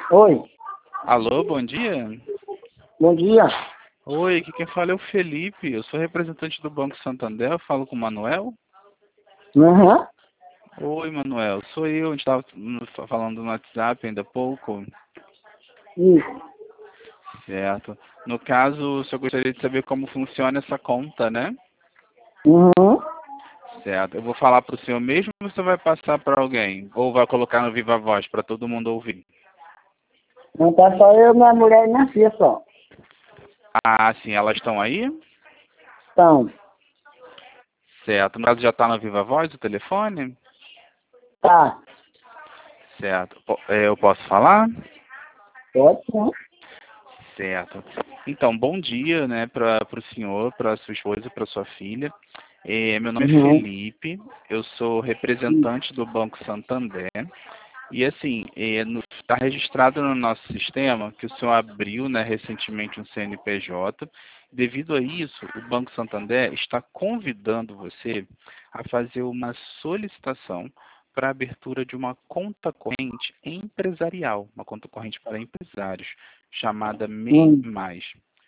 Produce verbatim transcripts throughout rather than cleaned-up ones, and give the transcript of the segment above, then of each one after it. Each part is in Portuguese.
Oi, Alô, bom dia. bom dia. Oi, aqui quem fala é o Felipe. Eu sou representante do Banco Santander. Eu falo com o Manuel. Uhum. Oi, Manuel. Sou eu. A gente estava falando no WhatsApp ainda há pouco. Isso. Certo. No caso, o senhor gostaria de saber como funciona essa conta, né? Uhum. Certo. Eu vou falar para o senhor mesmo ou você vai passar para alguém? Ou vai colocar no Viva Voz para todo mundo ouvir? Não tá só eu, minha mulher e minha filha só. Ah, sim. Elas estão aí? Então, Certo. No caso, já está no Viva Voz o telefone? tá. Certo. Po- eh, Eu posso falar? Pode sim. Certo. Então, bom dia, né, para o senhor, para sua esposa, para sua filha. Eh, meu nome é Uhum. Felipe, eu sou Isso. representante do Banco Santander. E assim, está registrado no nosso sistema que o senhor abriu, né, recentemente um C N P J. Devido a isso, o Banco Santander está convidando você a fazer uma solicitação para a abertura de uma conta corrente empresarial, uma conta corrente para empresários, chamada MEI Hum. Mais.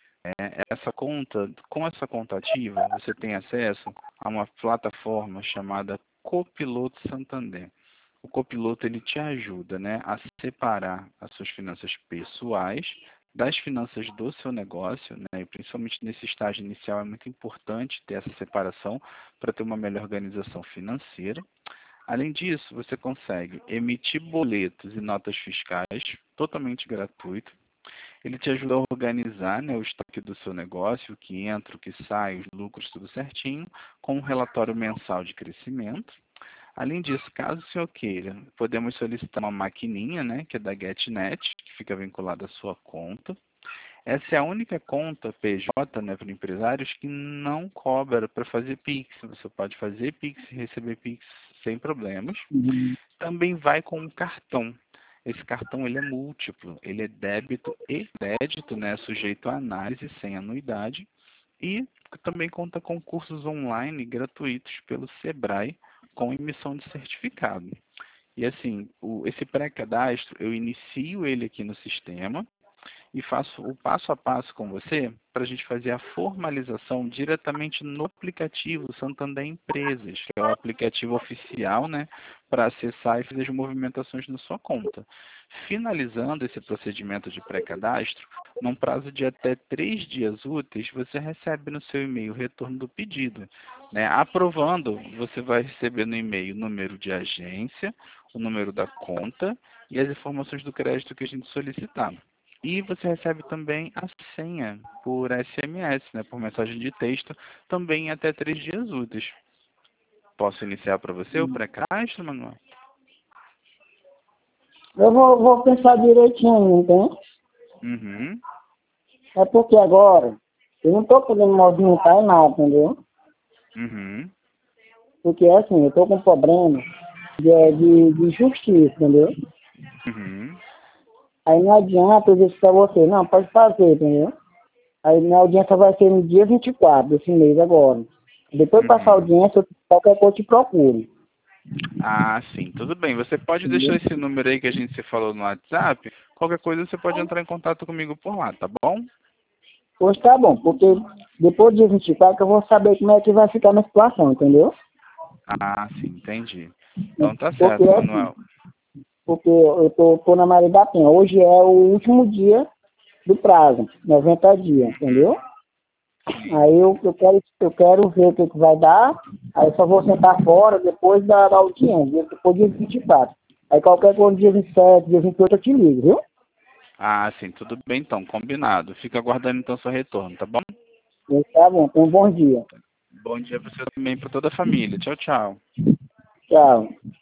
É, essa conta, com essa conta ativa, você tem acesso a uma plataforma chamada Copiloto Santander. O copiloto ele te ajuda, né, a separar as suas finanças pessoais das finanças do seu negócio, né, e principalmente nesse estágio inicial é muito importante ter essa separação para ter uma melhor organização financeira. Além disso, você consegue emitir boletos e notas fiscais totalmente gratuito. Ele te ajuda a organizar, né, o estoque do seu negócio, o que entra, o que sai, os lucros, tudo certinho, com um relatório mensal de crescimento. Além disso, caso o senhor queira, podemos solicitar uma maquininha, né, que é da GetNet, que fica vinculada à sua conta. Essa é a única conta P J, né, para empresários que não cobra para fazer Pix. Você pode fazer Pix e receber Pix sem problemas. Uhum. Também vai com um cartão. Esse cartão ele é múltiplo, ele é débito e crédito, né, sujeito a análise sem anuidade. E também conta com cursos online gratuitos pelo Sebrae com emissão de certificado. E assim, o, esse pré-cadastro, eu inicio ele aqui no sistema e faço o passo a passo com você para a gente fazer a formalização diretamente no aplicativo Santander Empresas, que é o aplicativo oficial, né, para acessar e fazer as movimentações na sua conta. Finalizando esse procedimento de pré-cadastro, num prazo de até três dias úteis, você recebe no seu e-mail o retorno do pedido. Né? Aprovando, você vai receber no e-mail o número de agência, o número da conta e as informações do crédito que a gente solicitar. E você recebe também a senha por S M S, né, por mensagem de texto, também em até três dias úteis. Posso iniciar para você o pré-cadastro, Manuel? Eu vou, vou pensar direitinho, entende? Uhum, É porque agora eu não tô podendo movimentar em nada, entendeu? uhum, Porque assim, eu tô com um problema de, de, de justiça, entendeu? uhum, Aí não adianta eu dizer pra você, não, pode fazer, entendeu? Aí minha audiência vai ser no dia vinte e quatro desse mês agora. Depois de passar a uhum. audiência, eu- qualquer coisa eu te procuro. Ah, sim, tudo bem. Você pode deixar Entendeu? esse número aí que a gente se falou no WhatsApp. Qualquer coisa você pode entrar em contato comigo por lá, tá bom? Pois tá bom, porque depois do dia vinte e quatro que eu vou saber como é que vai ficar a minha situação, entendeu? Ah, sim, entendi. Então tá Porque certo, é assim, Manuel. porque eu tô, tô na Maria da Penha. Hoje é o último dia do prazo, noventa dias, entendeu? Sim. Aí eu, eu, quero, eu quero ver o que, que vai dar, aí eu só vou sentar fora depois da, da audiência, depois do dia vinte e quatro. Aí qualquer coisa, dia vinte e sete, dia vinte e oito eu te ligo, viu? Ah, sim, tudo bem então, combinado. Fica aguardando então seu retorno, tá bom? Pois tá bom, então bom dia. Bom dia para você também, para toda a família. Tchau, tchau. Tchau.